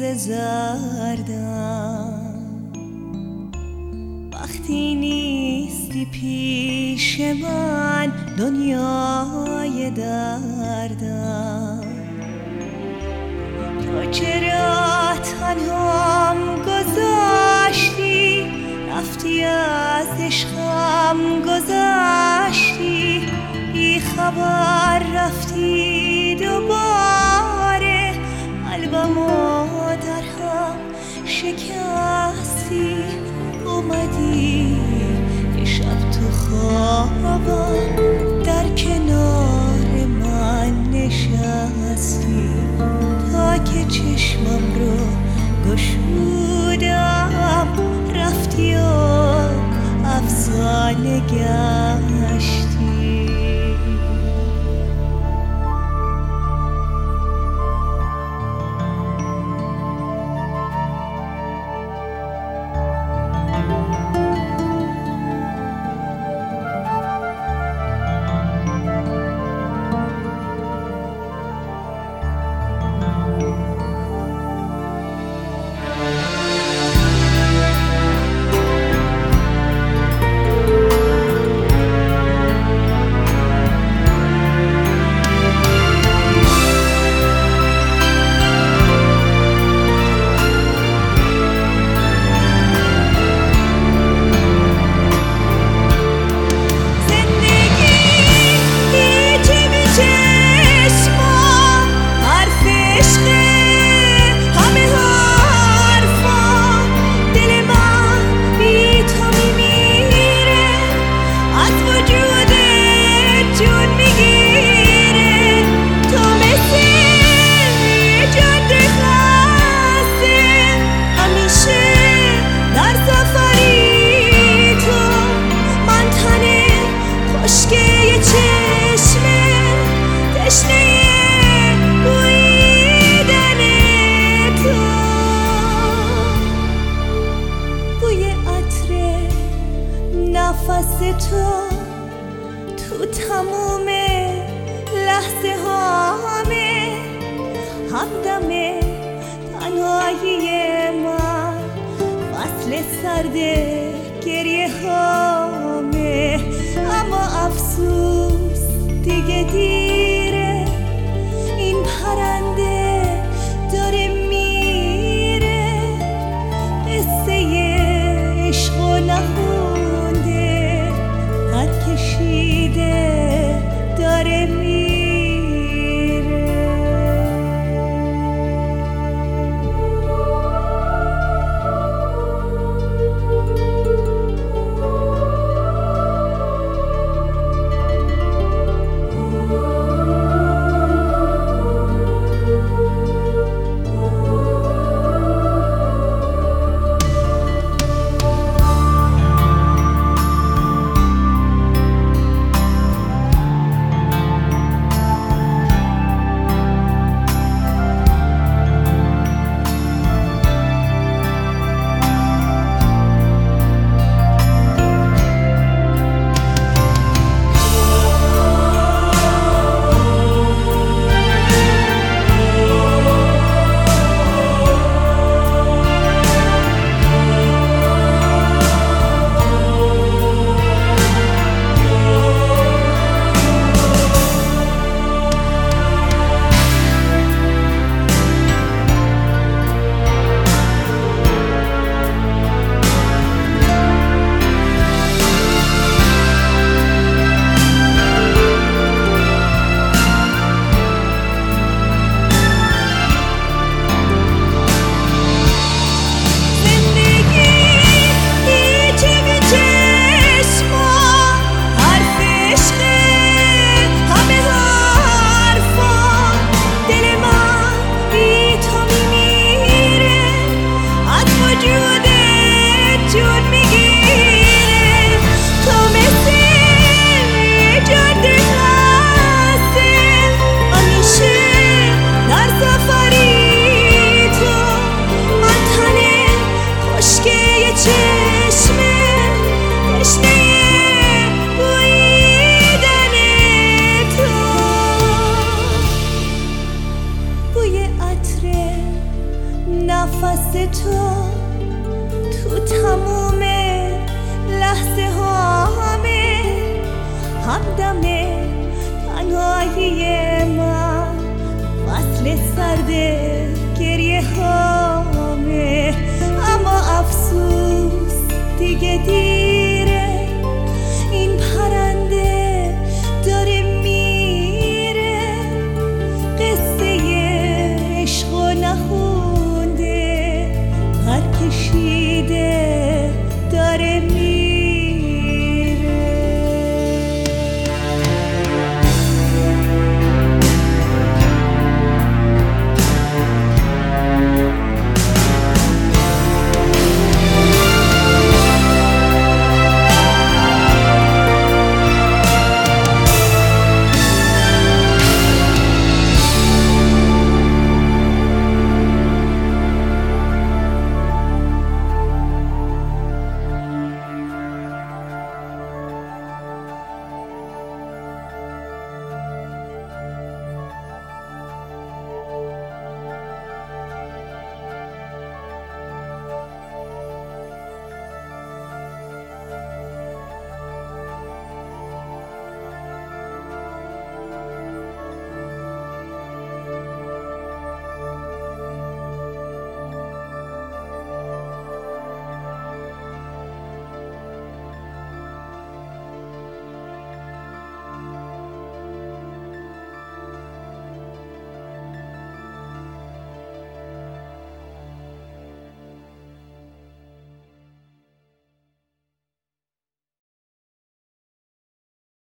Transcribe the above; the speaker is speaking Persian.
زردم، وقتی نیستی پیش من دنیای دردم. تو چرا تنهام گذاشتی، رفتی از عشقم گذشتی، بی خبر رفتی دوباره، قلبمو در هم شکستی. اومدی یه شب تو خوابم در کنار من نشستی، تا که چشمم رو گشودم رفتی و افسانه گشتی. نفس تو تموم لحظه هامه، همدم تنهایی من، فصل سرد گریه هامه. اما افسوس دیگه دیره، این پرنده داره میره، قصه عشق و نخونده، خط کشیده داره میره. نفس تو تموم لحظه هامه، همدم تنهایی من، فصل سرد گریه هامه. اما افسوس دیگه